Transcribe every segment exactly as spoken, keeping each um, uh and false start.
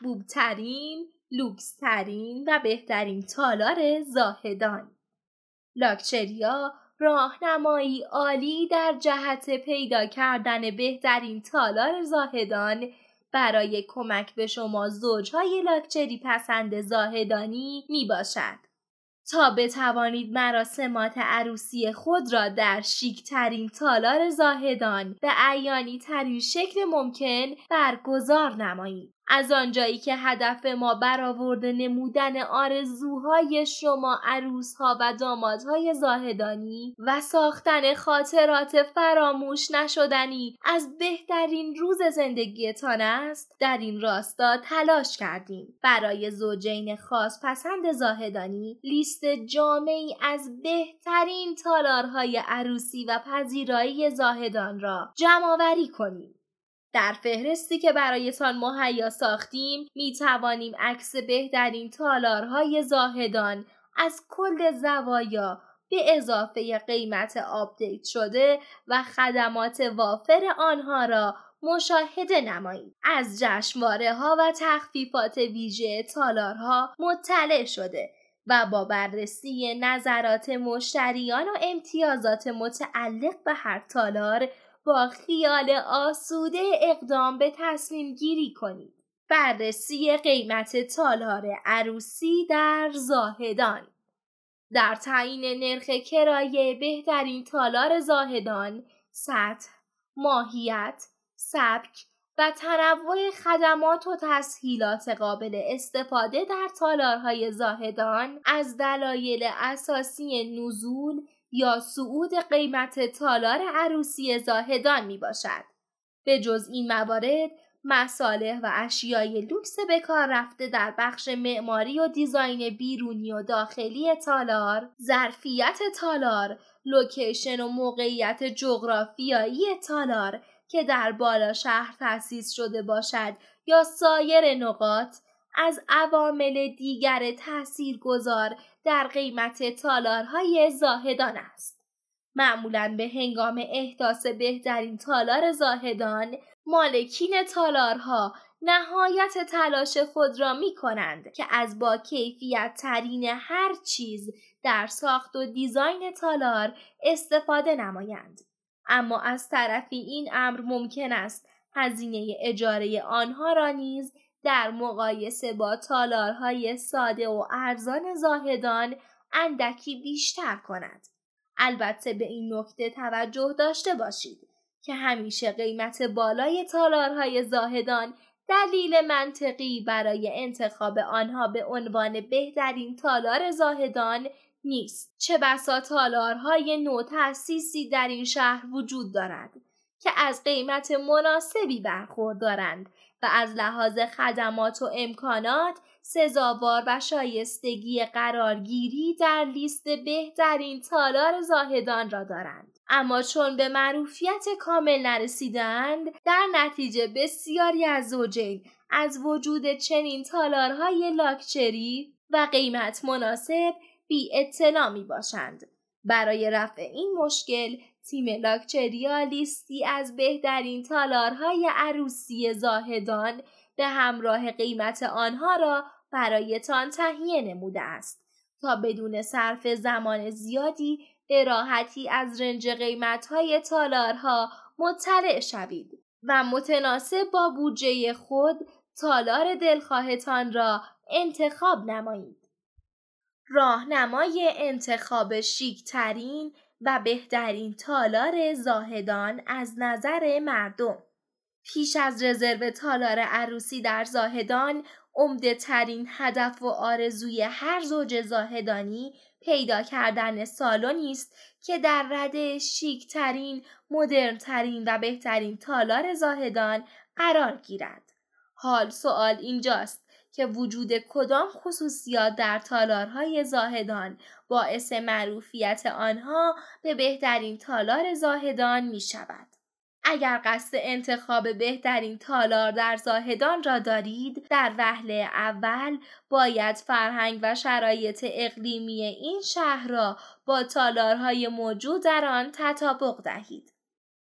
محبوب ترین، لوکس ترین و بهترین تالار زاهدان. لاکچریا راهنمایی عالی در جهت پیدا کردن بهترین تالار زاهدان برای کمک به شما زوجهای لاکچری پسند زاهدانی می باشد تا بتوانید مراسمات عروسی خود را در شیک ترین تالار زاهدان به عیانی ترین شکل ممکن برگزار نمایید. از آنجایی که هدف ما برآورده نمودن آرزوهای شما عروسها و دامادهای زاهدانی و ساختن خاطرات فراموش نشدنی از بهترین روز زندگیتان است، در این راستا تلاش کردیم برای زوجین خاص پسند زاهدانی لیست جامعی از بهترین تالارهای عروسی و پذیرایی زاهدان را جمع‌آوری کنیم. در فهرستی که برایتان مهیا ساختیم می توانیم عکس بهترین تالارهای زاهدان از کل زوایا به اضافه قیمت آپدیت شده و خدمات وافر آنها را مشاهده نمایید. از جشنواره‌ها و تخفیفات ویژه تالارها مطلع شده و با بررسی نظرات مشتریان و امتیازات متعلق به هر تالار با خیال آسوده اقدام به تصمیم گیری کنید. بررسی قیمت تالار عروسی در زاهدان. در تعیین نرخ کرایه بهترین تالار زاهدان، سطح، ماهیت، سبک و تنوع خدمات و تسهیلات قابل استفاده در تالارهای زاهدان از دلایل اساسی نزول یا صعود قیمت تالار عروسی زاهدان می باشد. به جز این موارد، مصالح و اشیای لوکس به کار رفته در بخش معماری و دیزاین بیرونی و داخلی تالار، ظرفیت تالار، لوکیشن و موقعیت جغرافیایی تالار که در بالا شهر تأسیس شده باشد یا سایر نقاط از عوامل دیگر تاثیرگذار در قیمت تالارهای زاهدان است. معمولاً به هنگام احداث بهترین تالار زاهدان، مالکین تالارها نهایت تلاش خود را می کنند که از با کیفیت ترین هر چیز در ساخت و دیزاین تالار استفاده نمایند. اما از طرفی این امر ممکن است هزینه اجاره آنها را نیز در مقایسه با تالارهای ساده و ارزان زاهدان اندکی بیشتر کند. البته به این نکته توجه داشته باشید که همیشه قیمت بالای تالارهای زاهدان دلیل منطقی برای انتخاب آنها به عنوان بهترین تالار زاهدان نیست. چه بسا تالارهای نو تأسیسی در این شهر وجود دارد که از قیمت مناسبی برخوردارند و از لحاظ خدمات و امکانات سزاوار و شایستگی قرارگیری در لیست بهترین تالار زاهدان را دارند. اما چون به معروفیت کامل نرسیدند، در نتیجه بسیاری از زوجین از وجود چنین تالارهای لاکچری و قیمت مناسب بی اطلاع می باشند. برای رفع این مشکل، تیم لاکچریا لیستی از بهترین تالارهای عروسی زاهدان به همراه قیمت آنها را برایتان تهیه نموده است تا بدون صرف زمان زیادی به راحتی از رنج قیمت‌های تالارها مطلع شوید و متناسب با بودجه خود تالار دلخواهتان را انتخاب نمایید. راهنمای انتخاب شیک‌ترین و بهترین تالار زاهدان از نظر مردم. پیش از رزرو تالار عروسی در زاهدان، عمده ترین هدف و آرزوی هر زوج زاهدانی پیدا کردن سالنی است که در رده شیک ترین، مدرن ترین و بهترین تالار زاهدان قرار گیرد. حال سوال اینجاست که وجود کدام خصوصیات در تالارهای زاهدان باعث معروفیت آنها به بهترین تالار زاهدان می شود. اگر قصد انتخاب بهترین تالار در زاهدان را دارید، در وهله اول باید فرهنگ و شرایط اقلیمی این شهر را با تالارهای موجود در آن تطابق دهید.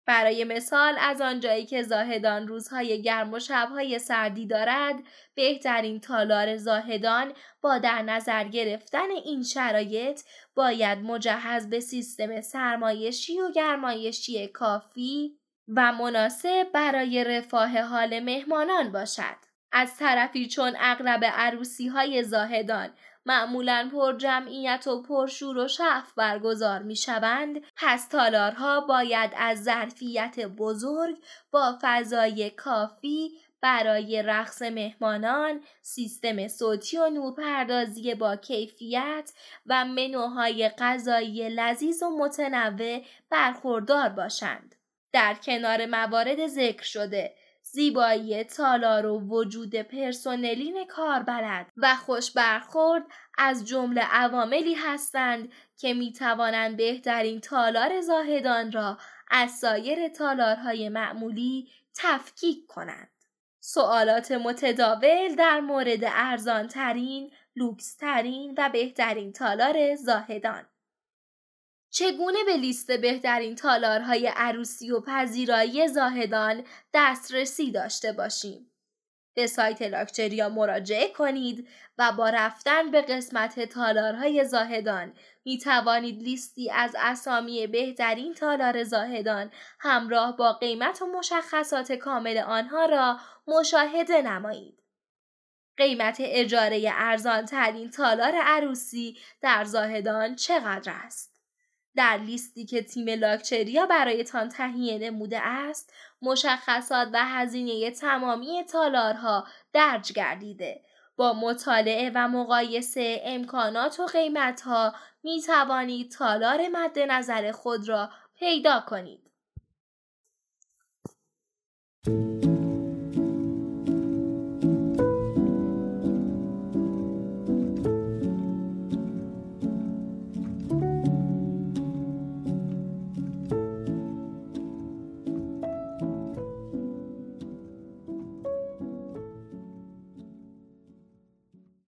برای مثال از آنجایی که زاهدان روزهای گرم و شبهای سردی دارد، بهترین تالار زاهدان با در نظر گرفتن این شرایط باید مجهز به سیستم سرمایشی و گرمایشی کافی و مناسب برای رفاه حال مهمانان باشد. از طرفی چون اغلب عروسی‌های زاهدان معمولاً پر جمعیت و پر شور و شعف برگزار می شوند، پس تالارها باید از ظرفیت بزرگ با فضای کافی برای رقص مهمانان، سیستم صوتی و نورپردازی با کیفیت و منوهای غذایی لذیذ و متنوع برخوردار باشند. در کنار موارد ذکر شده، زیبایی تالار و وجود پرسنلین کاربلد و خوش برخورد از جمله عواملی هستند که می توانند بهترین تالار زاهدان را از سایر تالارهای معمولی تفکیک کنند. سوالات متداول در مورد ارزان ترین، لوکس ترین و بهترین تالار زاهدان. چگونه به لیست بهترین تالارهای عروسی و پذیرایی زاهدان دسترسی داشته باشیم؟ به سایت لاکچریا مراجعه کنید و با رفتن به قسمت تالارهای زاهدان می توانید لیستی از اسامی بهترین تالار زاهدان همراه با قیمت و مشخصات کامل آنها را مشاهده نمایید. قیمت اجاره ارزان ترین تالار عروسی در زاهدان چقدر است؟ در لیستی که تیم لاکچریا برایتان تهیه نموده است، مشخصات و هزینه تمامی تالارها درج گردیده. با مطالعه و مقایسه امکانات و قیمتها می توانید تالار مد نظر خود را پیدا کنید.